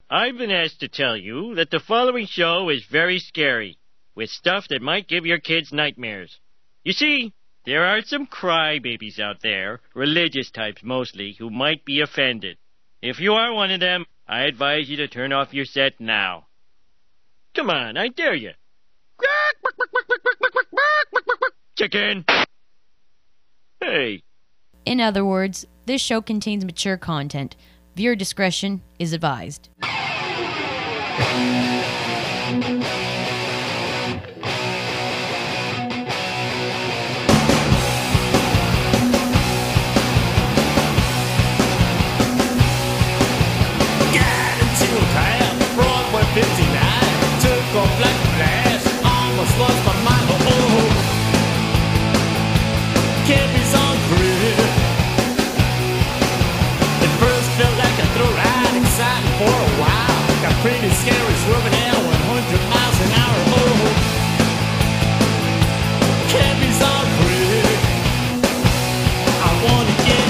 I've been asked to tell you that the following show is very scary, with stuff that might give your kids nightmares. You see, there are some crybabies out there, religious types mostly, who might be offended. If you are one of them, I advise you to turn off your set now. Come on, I dare you. Chicken! Hey. In other words, this show contains mature content. Viewer discretion is advised. Pretty scary, swerving at 100 miles an hour. Oh, cabbies on crack. I wanna get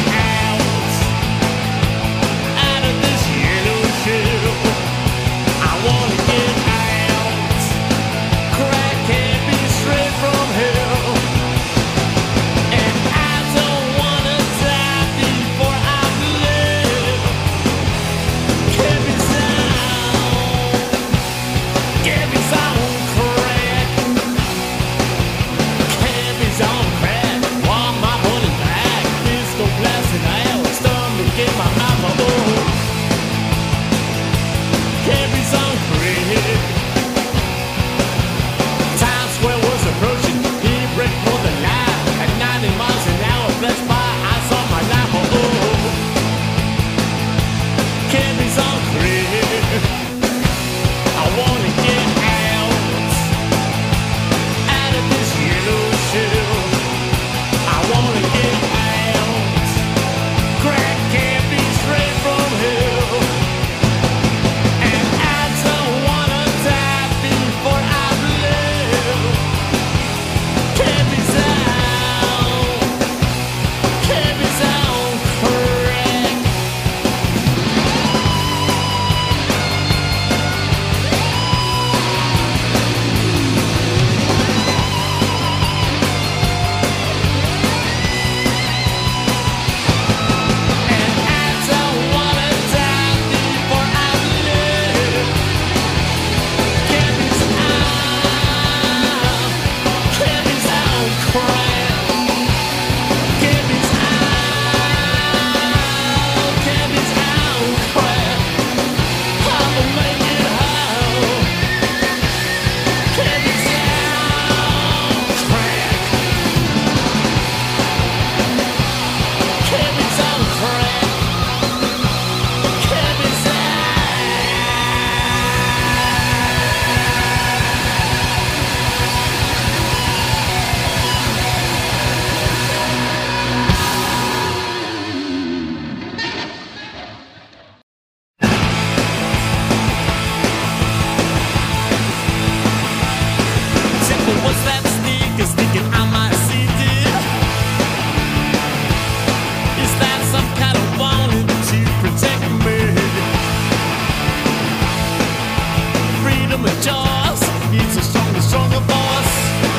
out of this yellow shell. I wanna get out. Crack cabbies straight from hell. And I don't wanna die before I live. Cabbies cabbies on crack. Cabbies on crack. Want my money back. Disco blasting out. Stomach in my mouth. Oh. Cabbies on crack. Times Square was approaching. He break for the line. At 90 miles an hour. Flash by. I saw my life. Oh. Cabbies on crack. I wanna get out of this yellow shell. I wanna get out. Crack can't be straight from hell. And I don't wanna die before I live. Cabbies out. Cabbies on crack. And I don't wanna die before I live. Cabbies out. Cabbies on crack. Cabbies out. Cabbies on crack. I'ma make it out. Cabbies on crack. Cabbies on crack. Cabbies Simple, what's that sneaking on my CD? Is that some kind of warning to protect me? Freedom of choice needs a stronger voice.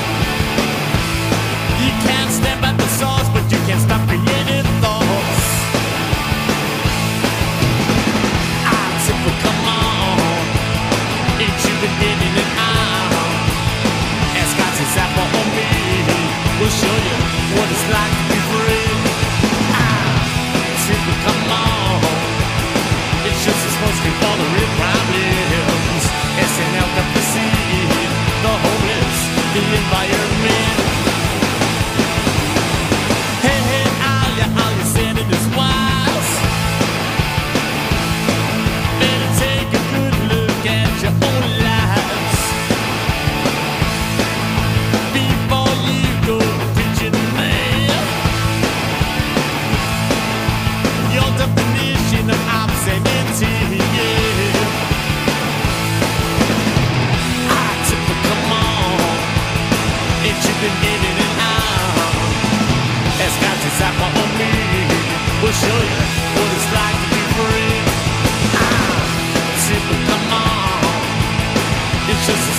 You can't step at the source, but you can stop creating thoughts. Simple, come on. Ain't you been getting it out? Ask God to Zappa on me. We'll show you what it's like to be free. Simple, come on. It's just a smoke screen for the real problems. SNL got the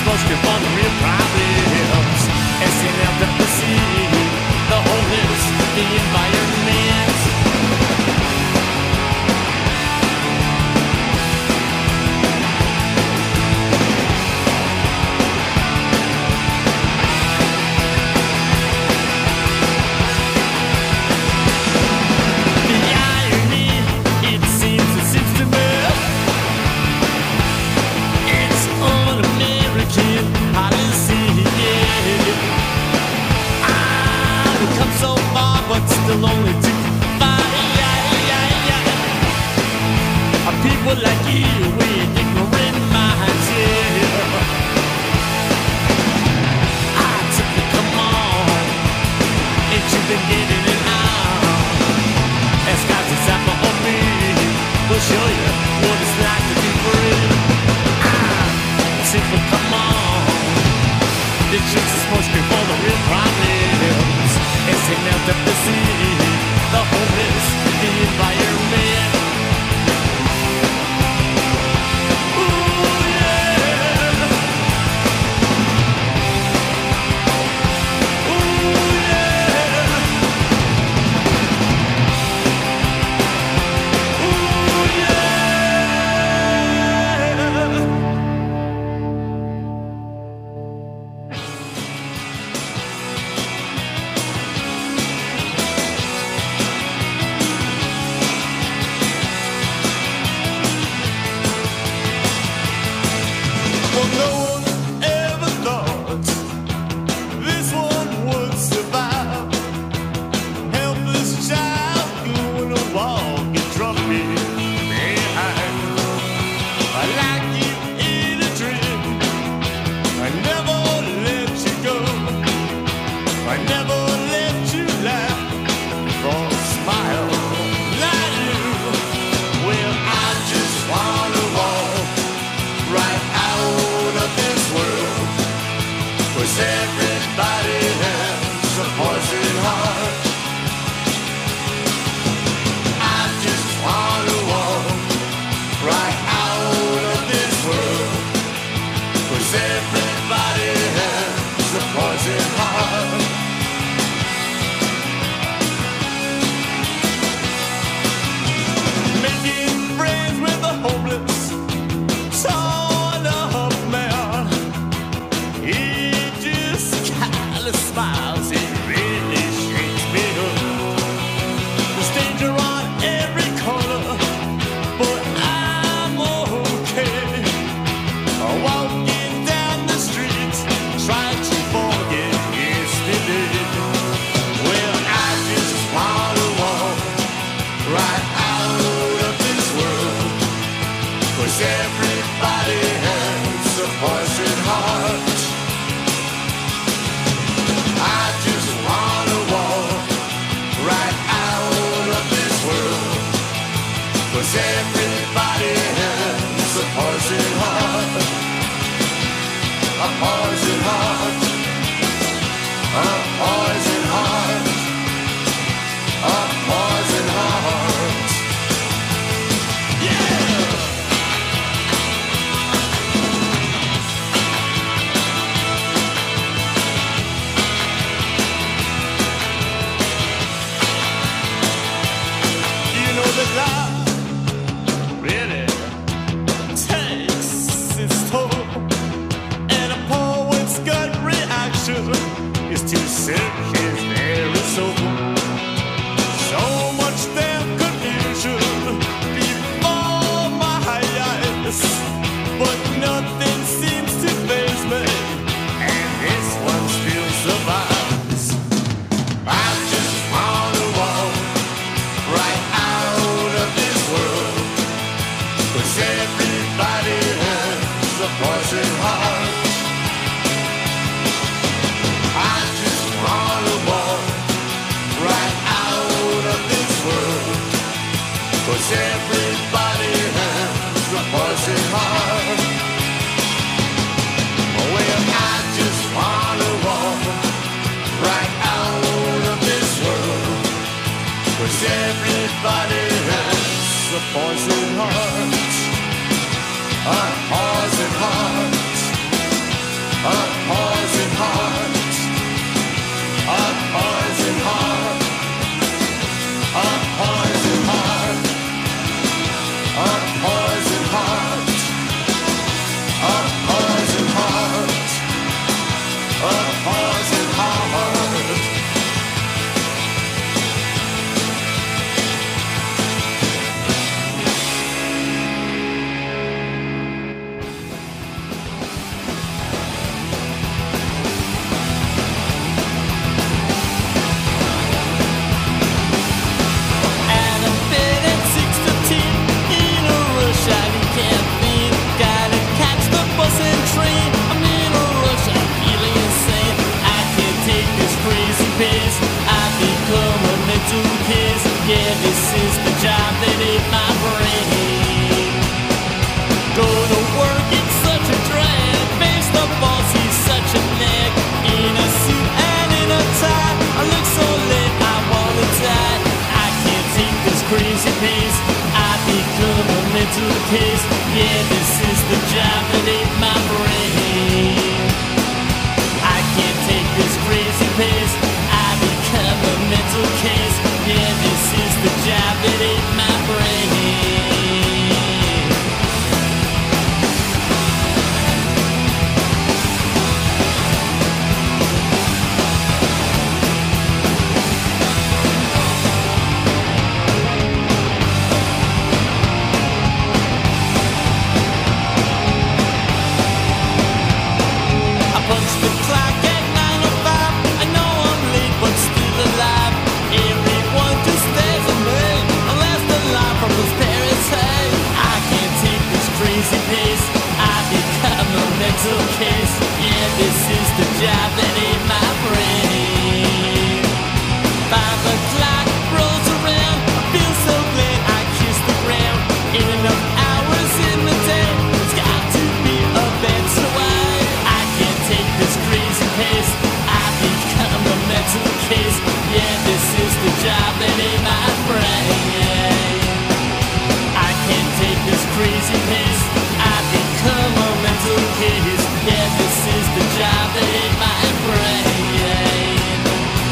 supposed to for the real problems. SNLWC, the homeless, the environment. But still only to fight. People like you with ignorant minds, yeah. I took the come on, ain't you been getting it out? Ask God's example on me, we'll show you what it's like to be free. I took the come on, the chicks are supposed to be for the real problems. SNLWC, the homeless, the environment. Ooh, yeah. Ooh, yeah. Ooh, yeah. Poison heart, case. Yeah, this is the job that ate my brain. I can't take this crazy pace. I become a mental case. Yeah, this is the job that ate my brain. Case. Yeah, this is the job that ate my brain. 5 o'clock rolls around, I feel so glad I kissed the ground. Ain't enough hours in the day, it's got to be a better way. I can't take this crazy pace, I become a mental case. Yeah, this is the job that ate my brain. I can't take this crazy pace, I become a mental case. Yeah, this is the job that ate my brain.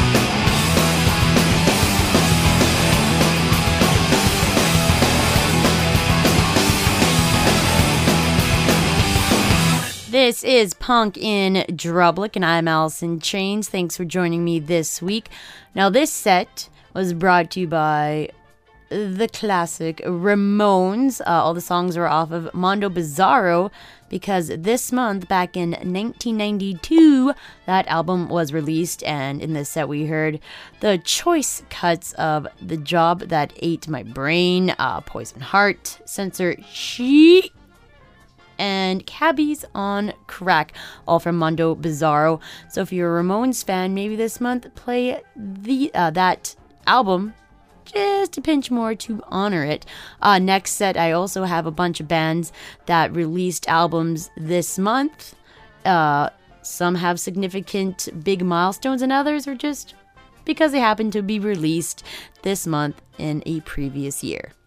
This is Punk in Drublic, and I'm Allison Chains. Thanks for joining me this week. Now, this set was brought to you by the classic Ramones. All the songs are off of Mondo Bizarro, because this month, back in 1992, that album was released, and in this set we heard the choice cuts of The Job That Ate My Brain, Poison Heart, Censor She, and Cabbies on Crack, all from Mondo Bizarro. So if you're a Ramones fan, maybe this month play that album just a pinch more to honor it. Next set, I also have a bunch of bands that released albums this month. Some have significant big milestones, and others are just because they happen to be released this month in a previous year.